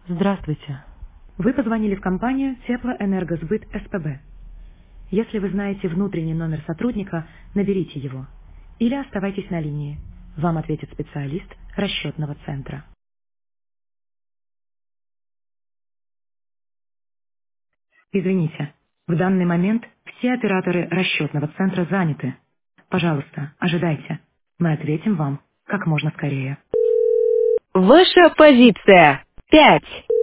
Здравствуйте. Вы позвонили в компанию Теплоэнергосбыт СПБ. Если вы знаете внутренний номер сотрудника, наберите его. Или оставайтесь на линии. Вам ответит специалист расчетного центра. Извините, в данный момент все операторы расчетного центра заняты. Пожалуйста, ожидайте. Мы ответим вам как можно скорее. Ваша позиция. 5.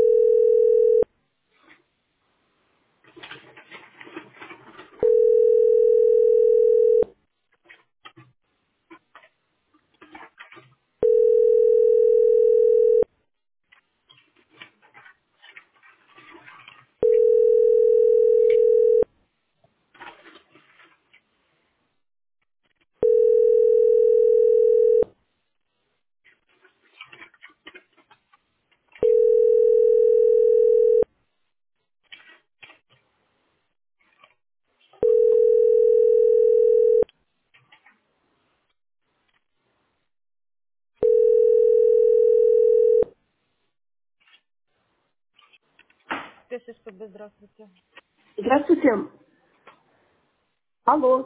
ТССПБ, здравствуйте. Здравствуйте. Алло.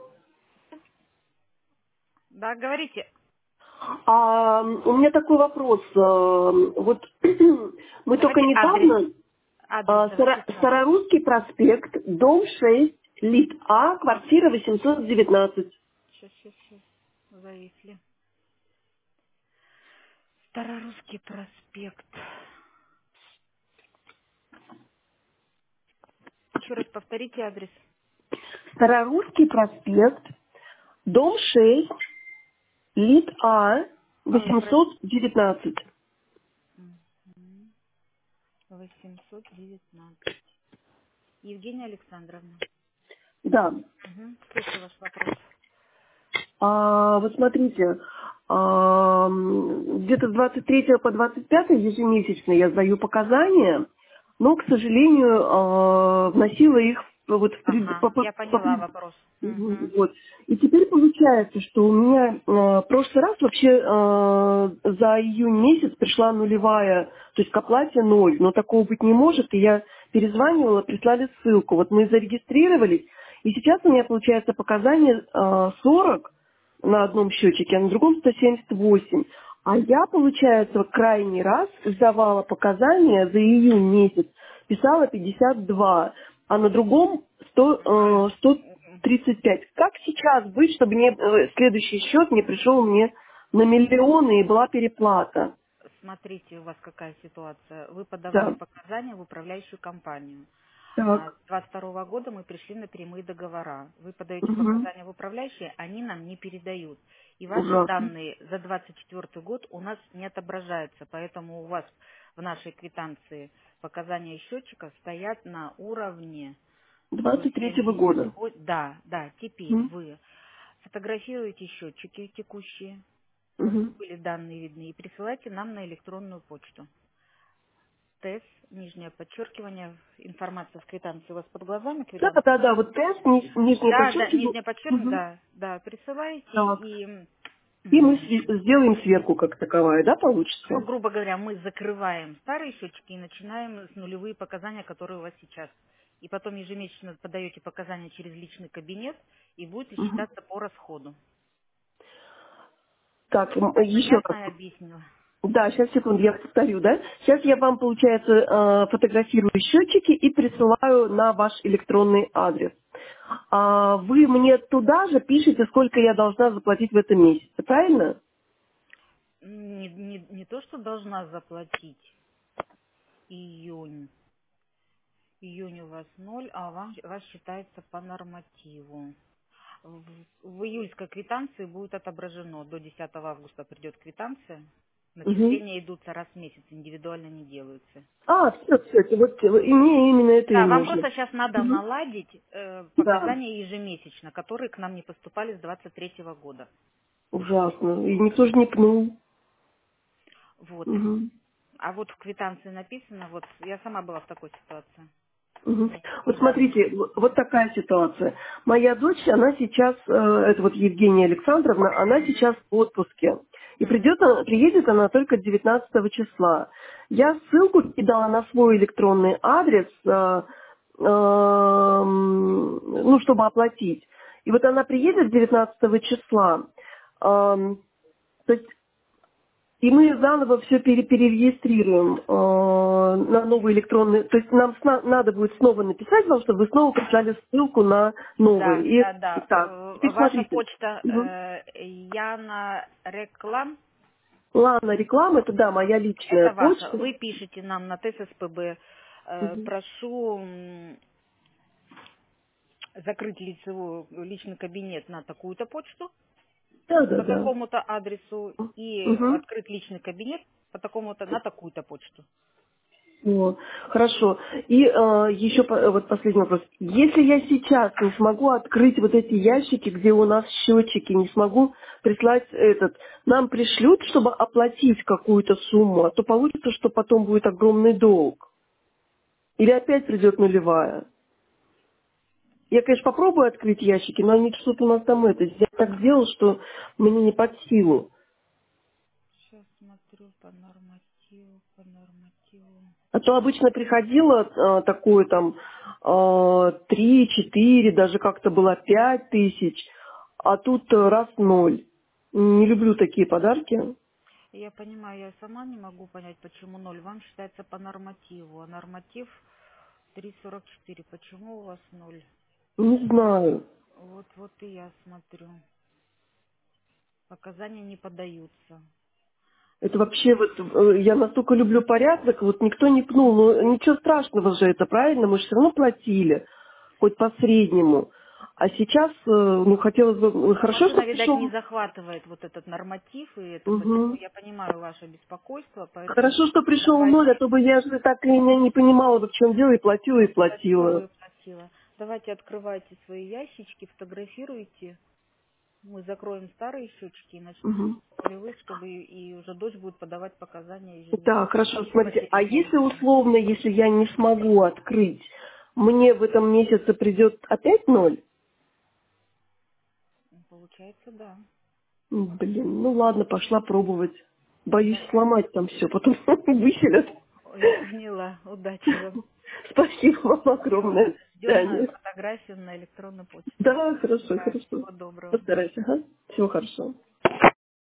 Да, говорите. У меня такой вопрос. Вот мы только Давайте адрес. недавно Адрес официальный. Старорусский проспект, дом 6, Лит А, квартира 819. Сейчас. Зависли. Старорусский проспект. Еще раз повторите адрес. Старорусский проспект, дом 6, Лит А, Простите. 819. 819. Евгения Александровна. Да. Слушаю ваш вопрос. Вот смотрите, где-то с 23 по 25 ежемесячно я сдаю показания, но, к сожалению, вносила их вот Ага, я поняла вопрос. вот. И теперь получается, что у меня в прошлый раз вообще за июнь месяц пришла нулевая, то есть к оплате ноль, но такого быть не может, и я перезванивала, прислали ссылку. Вот мы зарегистрировались, и сейчас у меня получается показания 40 на одном счетчике, а на другом 178. А я, получается, крайний раз сдавала показания за июнь месяц, писала 52, а на другом 135. Как сейчас быть, чтобы следующий счет не пришел мне на миллионы и была переплата? Смотрите, у вас какая ситуация. Вы подавали Да. показания в управляющую компанию. С Так. 22 года мы пришли на прямые договора. Вы подаете Угу. показания в управляющие, они нам не передают. И ваши Ужасно. данные за 24 год у нас не отображаются, поэтому у вас в нашей квитанции показания счетчиков стоят на уровне. То есть 23-го года. да, теперь Угу. вы фотографируете счетчики текущие, Угу. были данные видны, и присылайте нам на электронную почту. ТЭС, нижнее подчеркивание, информация в квитанции у вас под глазами, Да, квитанция. да, да, вот тест, нижнее Да, подчеркивание. нижнее подчеркивание, Угу. да, присылайте, Так. и, И мы м, сделаем сверху как таковая, да, ну, получится? грубо говоря, мы закрываем старые счетчики и начинаем с нулевые показания, которые у вас сейчас. И потом ежемесячно подаете показания через личный кабинет, и будет Мгм. считаться по расходу. Так, Так, еще раз. понятно я объяснила? Да, сейчас, секунду, я повторю, да? Сейчас я вам, получается, фотографирую счетчики и присылаю на ваш электронный адрес. Вы мне туда же пишете, сколько я должна заплатить в этом месяце, правильно? Не то, что должна заплатить июнь. Июнь у вас ноль, а у вас считается по нормативу. В июльской квитанции будет отображено, до 10 августа придет квитанция. Угу. Начисления идутся раз в месяц, индивидуально не делаются. Все, вот и мне именно это и Да, вам нужно. просто сейчас надо Мгм. наладить Да, показания ежемесячно, которые к нам не поступали с 23 года. ужасно. И никто же не пнул. Вот. Мгм. А вот в квитанции написано, вот я сама была в такой ситуации. Мгм. Вот Недавно. смотрите, вот такая ситуация. Моя дочь, она сейчас, это вот Евгения Александровна, она сейчас в отпуске. И приедет она только 19 числа. Я ссылку кидала на свой электронный адрес, ну, чтобы оплатить. И вот она приедет 19 числа, то есть, и мы заново все перерегистрируем на новый электронный, то есть нам надо будет снова написать вам, чтобы вы снова прислали ссылку на новый. Да, И да, да. так, теперь Ваша смотрите. почта Мгм. Яна Реклам. Лана, реклама, это да, моя личная Это ваша. почта. Вы пишете нам на ТССПБ. Мгм. Прошу закрыть личный кабинет на такую-то почту Да, да, по да. такому-то адресу и Угу. открыть личный кабинет по такому-то на такую-то почту. О, хорошо. И еще вот последний вопрос. Если я сейчас не смогу открыть вот эти ящики, где у нас счетчики, не смогу прислать нам пришлют, чтобы оплатить какую-то сумму, а то получится, что потом будет огромный долг. Или опять придет нулевая. Я, конечно, попробую открыть ящики, но они что-то у нас там я так сделал, что мне не под силу. Сейчас смотрю по нормативу, по нормативу. А то обычно приходило такое там 3-4, даже как-то было 5 тысяч, а тут раз ноль. Не люблю такие подарки. Я понимаю, я сама не могу понять, почему ноль. Вам считается по нормативу, а норматив 3,44. Почему у вас ноль? Не знаю. Вот и я смотрю. Показания не подаются. Это вообще я настолько люблю порядок, вот никто не пнул. Ну ничего страшного же это, правильно? Мы же все равно платили, хоть по среднему. А сейчас, ну, хотелось бы, хорошо, что Машина, видать, пришел. не захватывает вот этот норматив, и это поэтому Мгм. я понимаю ваше беспокойство, поэтому Хорошо, что пришел ноль, а давайте то бы я же так и не понимала, в чем дело, и платила, и платила платила. и платила. Давайте открывайте свои ящички, фотографируйте. Мы закроем старые счетчики и начнем Мгм. с нулевых, чтобы и уже дочь будет подавать показания Да, ежемесячно хорошо, по смотрите, а если телефону. условно, если я не смогу открыть, мне в этом месяце придет опять ноль? Получается, да. Блин, ну ладно, пошла пробовать. Боюсь Да. сломать там все, потом выселят. Ой, я поняла. Удачи вам. Спасибо вам Все. огромное. До Ждем на свидания. фотографию на электронную почту. Да, хорошо, Да, хорошо. всего доброго. Постарайся, ага. Всего хорошо.